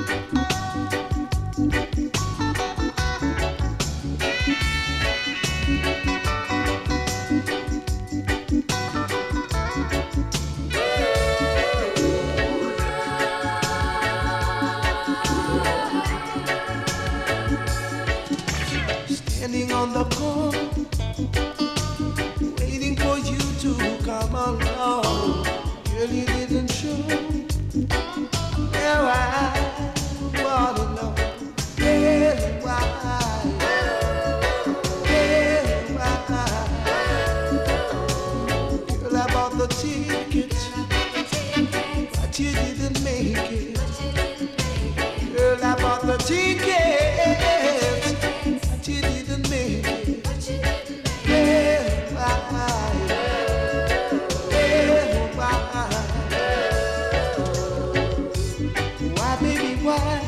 Standing on the corner, waiting for you to come along. Girl, you didn't show. Now I wanna know, yeah, why? Yeah, why? Girl, I bought the tickets, but you didn't make it. Girl, I bought the tickets, but you didn't make it. Yeah, why? Yeah, why? Why, baby, why?